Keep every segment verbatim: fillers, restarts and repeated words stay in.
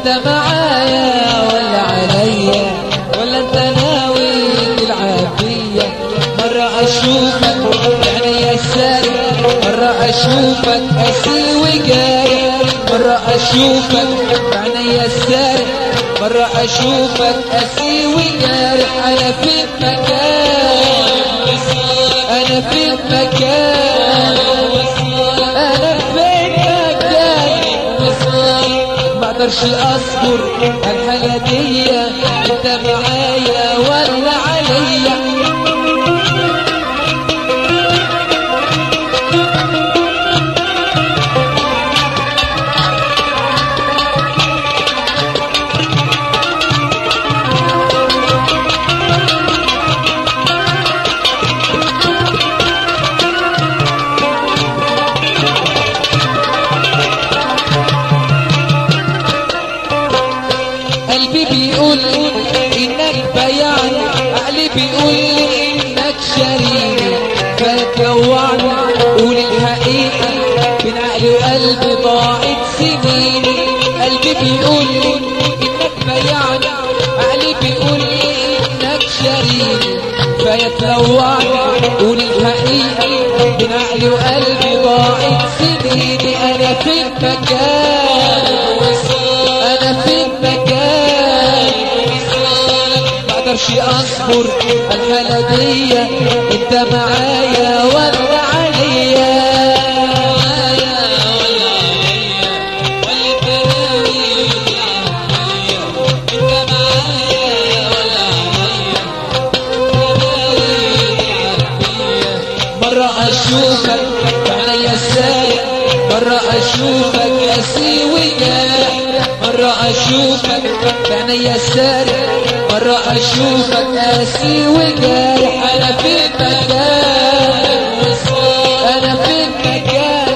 انت معايا ولا عليا ولا انت ناوي تلعب بيا؟ مرة اشوفك يعني السارق، مرة اشوفك اسيوي جارح، مرة اشوفك يعني السارق، مرة اشوفك اسيوي جارح. انا في مكان، انا في مكان، انا في مكان، ما اقدرش اصبر الحالة دي. انت معايا ولا عليا؟ قلبي بيقول انك بيعني، عقلي بيقول انك شريك، فتجوعني قول الحقيقة، بين عقلي وقلبي ضاعت سنيني. قلبي بيقول انك بيعني، عقلي بيقول انك شريك، فيتلوعني قول الحقيقة، بين عقلي وقلبي ضاعت سنيني. انا في مكان، انا في مكان، ما اقدرش اصبر الحالة دي. انت معايا ولا عليا؟ مرة اشوفك بعينيا السايق، مرة اشوفك اسيوي جارح، مرة اشوفك بعينيا السارق، مرة اشوفك اسيوي جارح. انا في مكان، انا في مكان،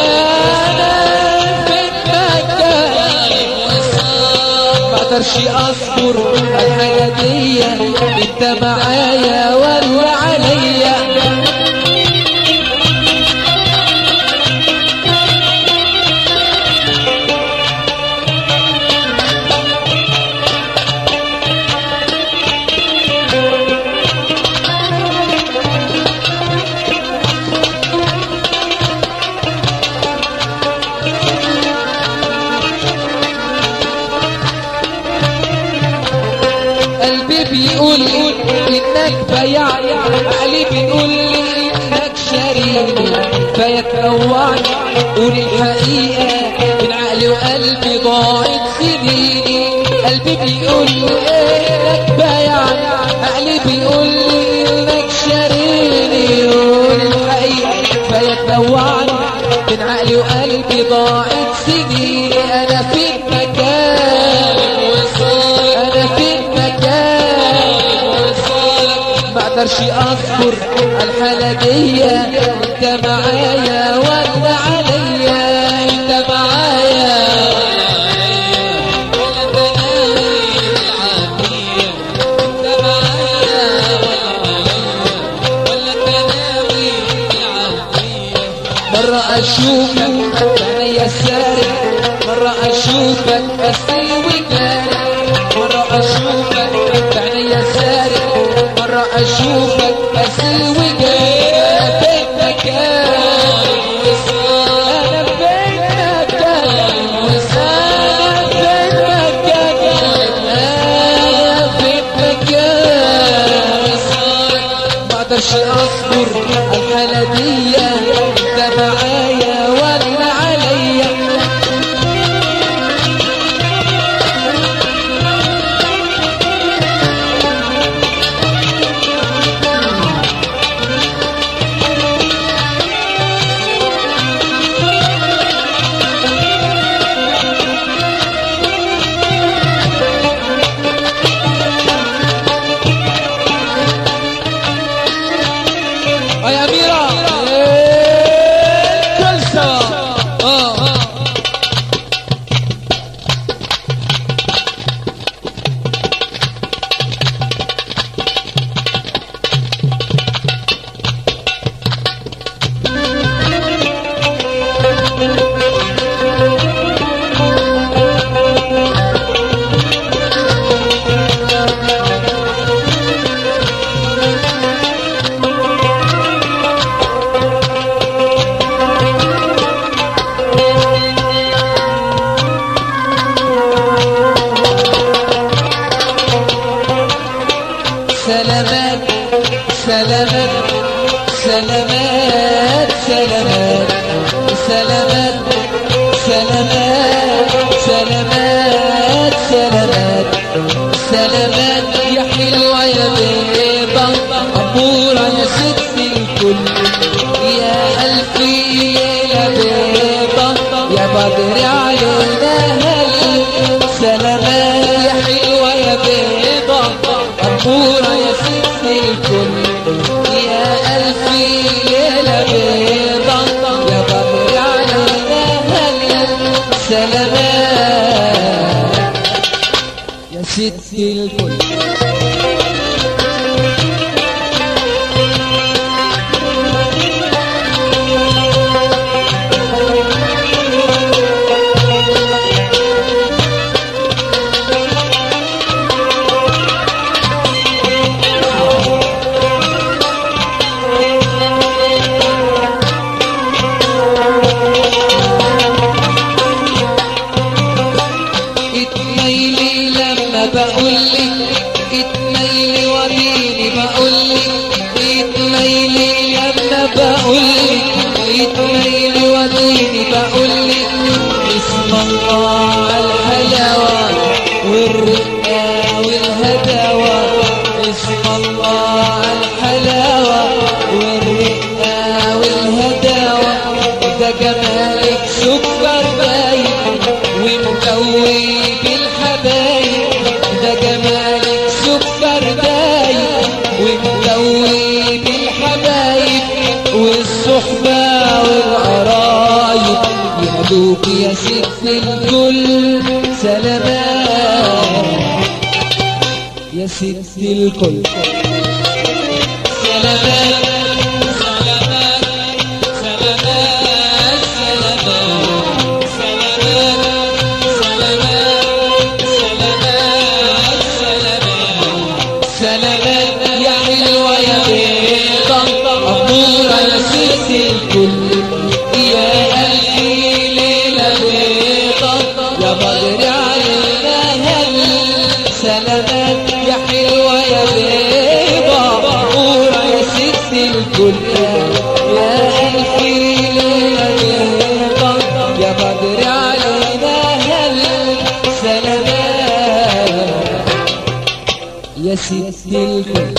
انا في مكان، ما اقدرش اصبر الحاجة دي. انت معايا ولا عليا؟ قلبي بيقول انك بيعني، عقلي بيقول انك شريك، فيتلوعني قول الحقيقة، بين عقلي وقلبي ضاعت سنيني. قلبي بيقول انك بيعني، عقلي بيقول انك شريك، قول الحقيقة، فيتلوعني بين عقلي وقلبي ضاعت سنيني. انا في مكان، انا في مكان، ما اقدرش اصبر الحالة دي. انت معايا ولا عليا؟ انت معايا مرة اشوفك بعينيا السارق، مرة اشوفك اسيوي جارح، مرة اشوفك بعينيا السارق، مرة اشوفك اسيوي جارح. انا في مكان، انا في مكان، انا في مكان، انا في مكان، ما اقدرش اصبر الحالة دي. انت معايا ولا عليا؟ سلامات سلامات سلامات سلامات سلامات سلامات سلامات سلامات يا حلوة يا بيضة أمورة يا ست الكل يا ألف ليلة بيضة يا بدر علينا هل سلامات يا حلوة يا بيضة أمورة يا ست الكل يا ألف ليلة بيضة يا بدر علينا هل سلامات يا ست الكل بقولك اتميلي وديني بقولك اتميلي لما بقولك اتميلي وديني بقولك اسم الله الحلاوة والرقة والهداوة اسم الله الحلاوة والرقة والهداوة ده جمالك سكر باين ومكوي بالحبايب ده جمالك سكر دايب ومدوي بالحبايب والصحبة والقرايب ينادوك يا ست الكل سلامات يا ست الكل سلامات سلامات سلامات سلامات سلامات يا حلوة يا بيضة أمورة يا ست الكل يا ألف ليلة بيضة يا بدر علينا هل سلامات يا حلوة يا بيضة أمورة يا ست الكل يا ألف ليلة بيضة يا بدر علينا هل سلامات يا ست الكل